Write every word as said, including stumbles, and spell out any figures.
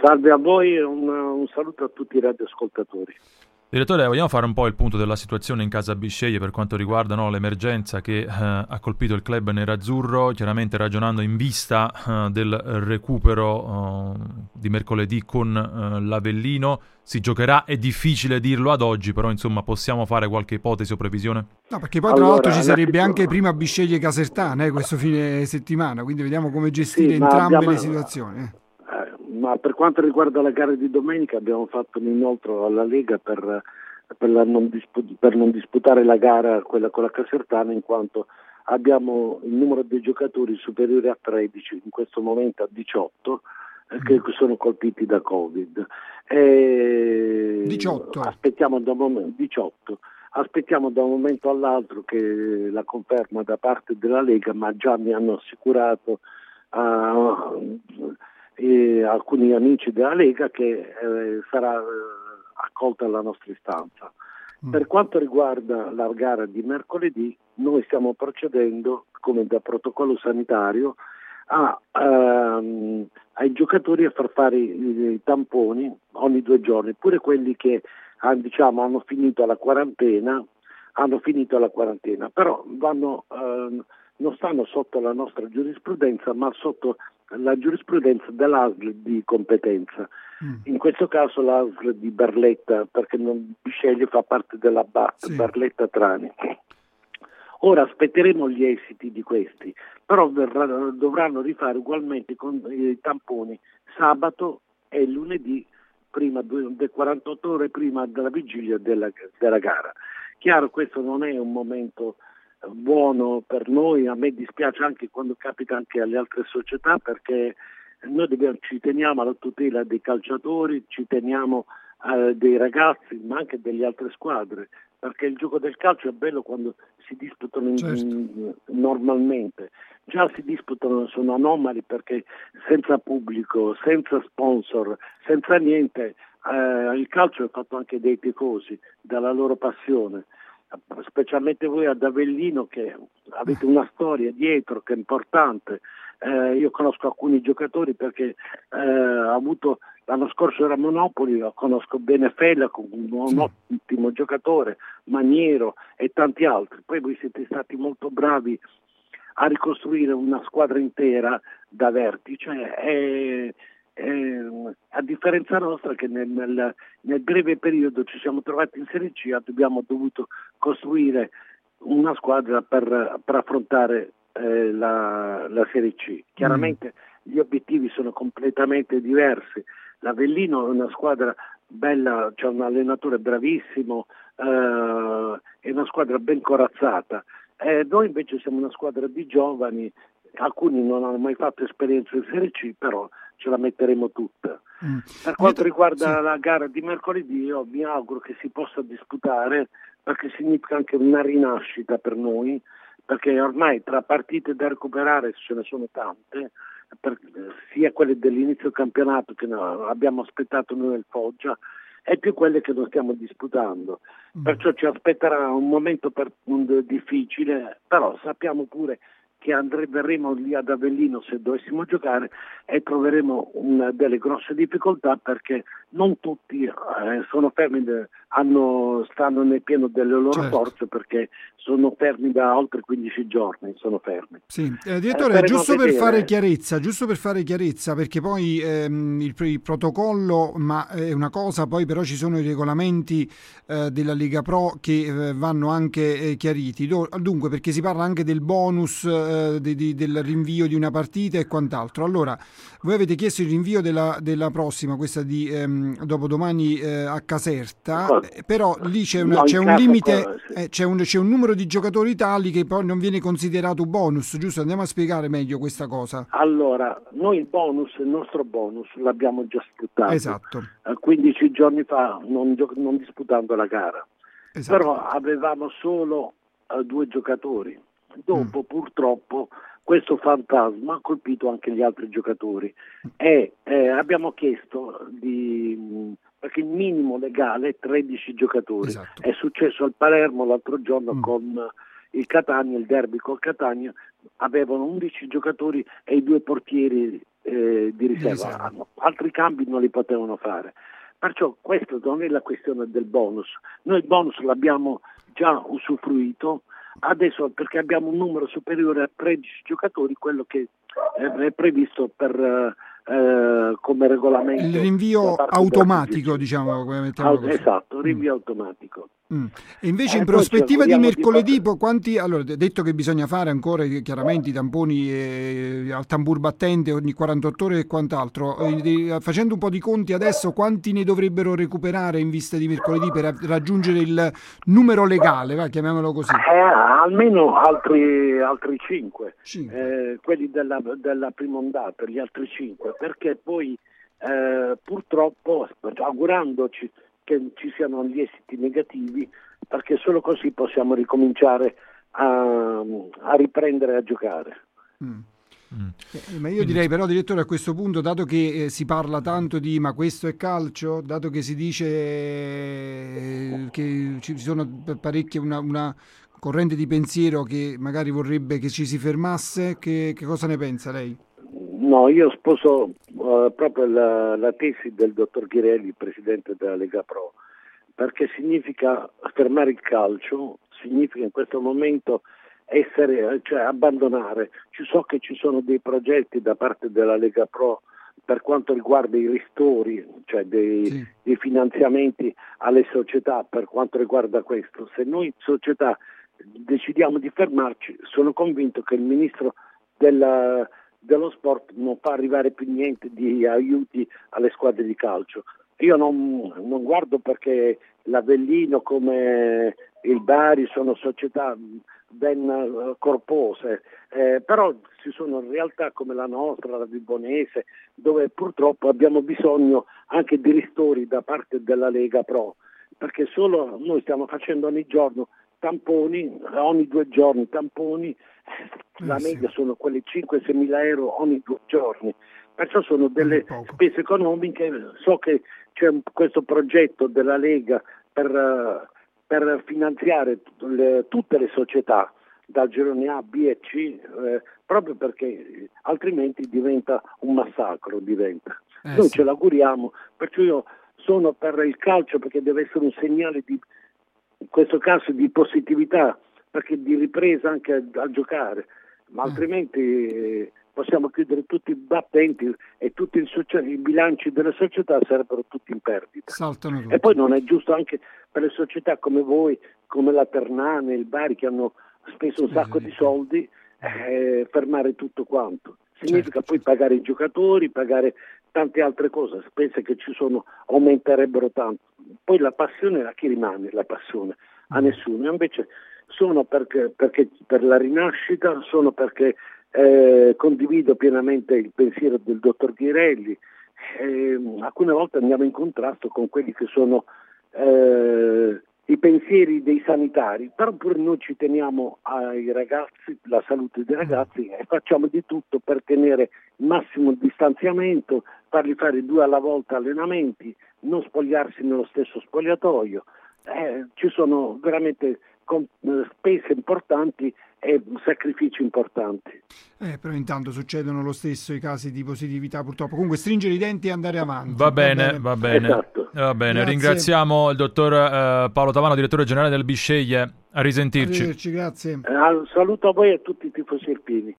Salve a voi e un, un saluto a tutti i radioascoltatori. Direttore, vogliamo fare un po' il punto della situazione in casa Bisceglie per quanto riguarda no, l'emergenza che eh, ha colpito il club nerazzurro, chiaramente ragionando in vista eh, del recupero eh, di mercoledì con eh, l'Avellino. Si giocherà, è difficile dirlo ad oggi, però insomma possiamo fare qualche ipotesi o previsione? No, perché poi tra allora, l'altro ci sarebbe situ- anche prima Bisceglie Casertana eh, questo fine settimana, quindi vediamo come gestire sì, entrambe abbiamo, le situazioni. Eh. Eh, ma per quanto riguarda la gara di domenica abbiamo fatto un inoltro alla Lega per, per, la non, dispu- per non disputare la gara quella con la Casertana, in quanto abbiamo il numero dei giocatori superiore a tredici, in questo momento a diciotto, eh, che sono colpiti da Covid. E diciotto. Aspettiamo da un momento, diciotto. Aspettiamo da un momento all'altro che la conferma da parte della Lega, ma già mi hanno assicurato uh, e alcuni amici della Lega che eh, sarà eh, accolta la nostra istanza. Mm. Per quanto riguarda la gara di mercoledì, noi stiamo procedendo, come da protocollo sanitario, a, ehm, ai giocatori a far fare i, i tamponi ogni due giorni, pure quelli che ah, diciamo, hanno finito la quarantena, hanno finito la quarantena, però vanno, eh, non stanno sotto la nostra giurisprudenza, ma sotto la giurisprudenza dell'A S L di competenza. Mm. In questo caso l'A S L di Barletta, perché non Bisceglie fa parte della B A T, sì. Barletta Trani. Ora aspetteremo gli esiti di questi, però verrà, dovranno rifare ugualmente con i tamponi sabato e lunedì, prima di quarantotto ore prima della vigilia della, della gara. Chiaro, questo non è un momento buono per noi, a me dispiace anche quando capita anche alle altre società, perché noi dobbiamo, ci teniamo alla tutela dei calciatori, ci teniamo eh, dei ragazzi, ma anche delle altre squadre, perché il gioco del calcio è bello quando si disputano in, certo. in, normalmente. Già si disputano, sono anomali perché senza pubblico, senza sponsor, senza niente, eh, il calcio è fatto anche dei tifosi, dalla loro passione. Specialmente voi ad Avellino che avete una storia dietro che è importante. Eh, io conosco alcuni giocatori perché eh, ho avuto l'anno scorso era Monopoli, conosco bene Fella, un sì. ottimo giocatore, Maniero e tanti altri. Poi voi siete stati molto bravi a ricostruire una squadra intera da vertice e, e, a differenza nostra che nel, nel, nel breve periodo ci siamo trovati in Serie C, abbiamo dovuto costruire una squadra per, per affrontare eh, la, la Serie C. Chiaramente mm. gli obiettivi sono completamente diversi. L'Avellino è una squadra bella, c'è un allenatore bravissimo, eh, è una squadra ben corazzata. Eh, noi invece siamo una squadra di giovani, alcuni non hanno mai fatto esperienza in Serie C, però ce la metteremo tutta. Mm. Per quanto riguarda sì. la gara di mercoledì, io mi auguro che si possa disputare, perché significa anche una rinascita per noi, perché ormai tra partite da recuperare ce ne sono tante, per, sia quelle dell'inizio del campionato che no, abbiamo aspettato noi nel Foggia, e più quelle che non stiamo disputando. Mm. Perciò ci aspetterà un momento per, un, difficile, però sappiamo pure che andre, verremo lì ad Avellino se dovessimo giocare e troveremo una, delle grosse difficoltà, perché non tutti eh, sono fermi, de, hanno, stanno nel pieno delle loro certo. forze, perché sono fermi da oltre quindici giorni, sono fermi. Sì. Eh, direttore, eh, giusto per fare chiarezza, giusto per fare chiarezza, perché poi ehm, il, il protocollo ma è una cosa, poi però ci sono i regolamenti eh, della Lega Pro che eh, vanno anche eh, chiariti. Dunque, perché si parla anche del bonus eh, Di, di, del rinvio di una partita e quant'altro. Allora, voi avete chiesto il rinvio della, della prossima, questa di ehm, dopodomani eh, a Caserta, eh, però lì c'è, una, no, c'è un limite, però, sì. eh, c'è, un, c'è un numero di giocatori tali che poi non viene considerato bonus, giusto? Andiamo a spiegare meglio questa cosa. Allora, noi il bonus, il nostro bonus l'abbiamo già sfruttato. Esatto. Eh, quindici giorni fa, non, non disputando la gara. Esatto. Però avevamo solo eh, due giocatori. Dopo mm. purtroppo questo fantasma ha colpito anche gli altri giocatori e eh, abbiamo chiesto di, perché il minimo legale è tredici giocatori. Esatto. È successo al Palermo l'altro giorno mm. con il Catania, il derby col Catania, avevano undici giocatori e i due portieri eh, di riserva, di altri cambi non li potevano fare. Perciò questa non è la questione del bonus, noi il bonus l'abbiamo già usufruito, adesso perché abbiamo un numero superiore a tredici giocatori, quello che è previsto per eh, come regolamento. Il rinvio automatico, diciamo. Come mettiamo così. Esatto, rinvio mm. automatico. Mm. E invece eh, in prospettiva di mercoledì, di... quanti, allora, detto che bisogna fare ancora chiaramente i tamponi eh, al tambur battente ogni quarantotto ore e quant'altro, eh, facendo un po' di conti adesso, quanti ne dovrebbero recuperare in vista di mercoledì per raggiungere il numero legale, va, chiamiamolo così? Eh, almeno altri, altri cinque, cinque. Eh, quelli della, della prima ondata, gli altri cinque, perché poi eh, purtroppo, augurandoci che ci siano gli esiti negativi, perché solo così possiamo ricominciare a, a riprendere a giocare. Mm. Mm. Eh, ma io direi però, direttore, a questo punto, dato che eh, si parla tanto di ma questo è calcio, dato che si dice eh, che ci sono parecchie una, una corrente di pensiero che magari vorrebbe che ci si fermasse, che, che cosa ne pensa lei? No, io sposo uh, proprio la, la tesi del dottor Ghirelli, presidente della Lega Pro, perché significa fermare il calcio, significa in questo momento essere, cioè abbandonare. Ci so che ci sono dei progetti da parte della Lega Pro per quanto riguarda i ristori, cioè dei, sì. dei finanziamenti alle società per quanto riguarda questo. Se noi società decidiamo di fermarci, sono convinto che il ministro della dello sport non fa arrivare più niente di aiuti alle squadre di calcio. Io non, non guardo perché l'Avellino come il Bari sono società ben corpose, eh, però ci sono realtà come la nostra, la Vibonese, dove purtroppo abbiamo bisogno anche di ristori da parte della Lega Pro, perché solo noi stiamo facendo ogni giorno tamponi, ogni due giorni tamponi, la media sono quelle cinque sei mila euro ogni due giorni, perciò sono delle spese economiche. So che c'è questo progetto della Lega per, per finanziare le, tutte le società dal girone A, B e C, eh, proprio perché altrimenti diventa un massacro, diventa. Eh, Noi sì. ce l'auguriamo, perciò io sono per il calcio perché deve essere un segnale di, in questo caso, di positività, perché di ripresa anche a, a giocare, ma altrimenti eh, possiamo chiudere tutti i battenti e tutti i, socia- i bilanci delle società sarebbero tutti in perdita. Saltano tutti. E poi non è giusto anche per le società come voi, come la Ternana, il Bari, che hanno speso un sacco di soldi, eh, fermare tutto quanto. Significa certo, poi certo. pagare i giocatori, pagare tante altre cose, spese che ci sono aumenterebbero tanto. Poi la passione, a chi rimane la passione? A mm. nessuno. Invece sono perché, perché per la rinascita, sono perché eh, condivido pienamente il pensiero del dottor Ghirelli. Eh, alcune volte andiamo in contrasto con quelli che sono eh, i pensieri dei sanitari, però pure noi ci teniamo ai ragazzi, la salute dei ragazzi, e facciamo di tutto per tenere il massimo distanziamento, farli fare due alla volta allenamenti, non spogliarsi nello stesso spogliatoio. Eh, ci sono veramente con, eh, spese importanti e sacrifici importanti. Eh, però intanto succedono lo stesso i casi di positività, purtroppo. Comunque stringere i denti e andare avanti. Va bene, va bene. Va bene. Esatto. Va bene. Ringraziamo il dottor eh, Paolo Tavano, direttore generale del Bisceglie. A risentirci. Arrivederci, grazie. Eh, saluto a voi e a tutti i tifosi irpini.